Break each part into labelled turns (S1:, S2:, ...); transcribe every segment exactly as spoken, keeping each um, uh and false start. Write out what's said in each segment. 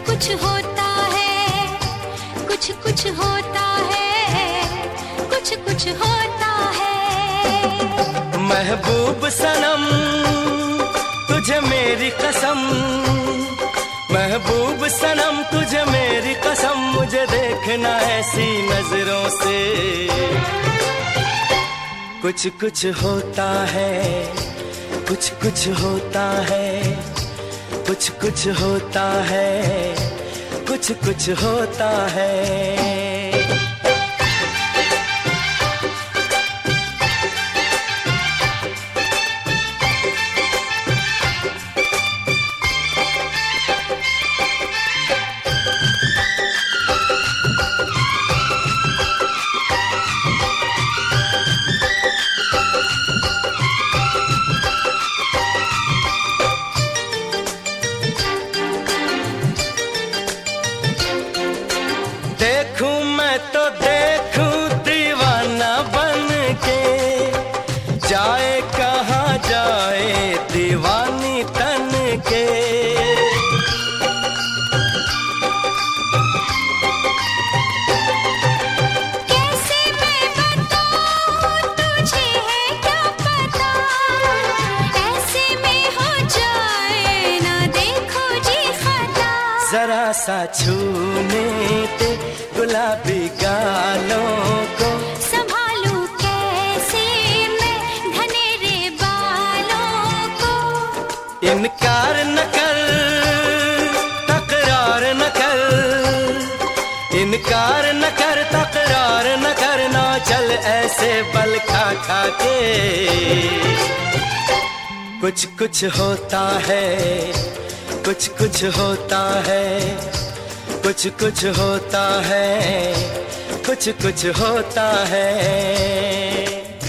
S1: कुछ होता है, कुछ कुछ होता है, कुछ कुछ होता है।
S2: महबूब सनम तुझे मेरी कसम, महबूब सनम तुझे मेरी कसम, मुझे देखना ऐसी नजरों से। कुछ कुछ होता है, कुछ कुछ होता है, कुछ कुछ होता है, कुछ कुछ होता है। देखूं मैं तो देखूं दीवाना बन के, जाए कहाँ जाए दीवानी तन के।
S1: कैसे मैं बताऊं तुझे है क्या पता, ऐसे में हो जाए ना देखो जी खता।
S2: जरा सा छूने दे गुलाबी गालों को,
S1: संभालूं कैसे मैं घनेरे बालों को।
S2: इनकार न कर तकरार न कर, इनकार न कर तकरार न करना, चल ऐसे बल खा खा के। कुछ कुछ होता है, कुछ कुछ होता है, कुछ कुछ होता है, कुछ कुछ होता है।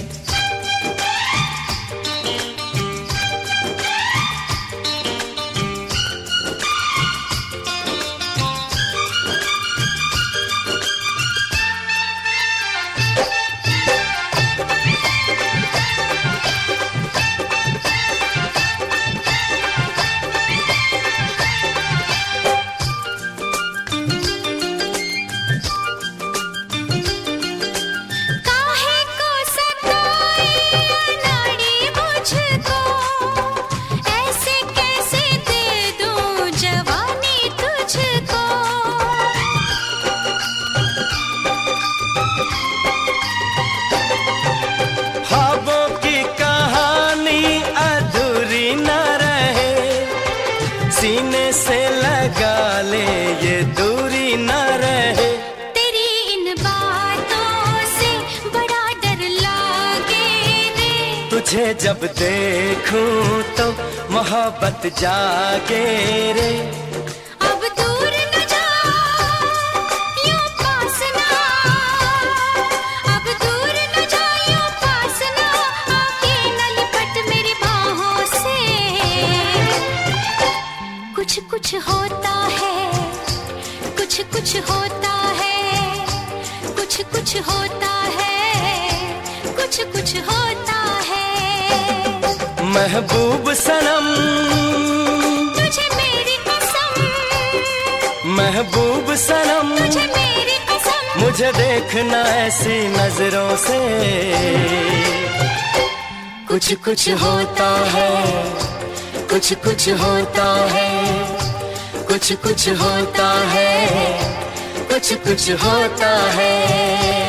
S2: सीने से लगा ले ये दूरी न रहे।
S1: तेरी इन बातों से बड़ा डर लागे रे,
S2: तुझे जब देखूं तो मोहब्बत जागे रे।
S1: अब दूर न जा यूं पास ना, अब दूर न जा यूं पास ना, आके न लिपट मेरी बाहों से। कुछ कुछ होता है, कुछ कुछ होता है, कुछ कुछ होता है, कुछ कुछ होता है।
S2: महबूब सनम
S1: तुझे मेरी कसम,
S2: महबूब सनम
S1: तुझे मेरी कसम,
S2: मुझे देखना ऐसी नजरों से। कुछ कुछ होता है, कुछ कुछ होता है, कुछ कुछ होता है, कुछ कुछ होता है।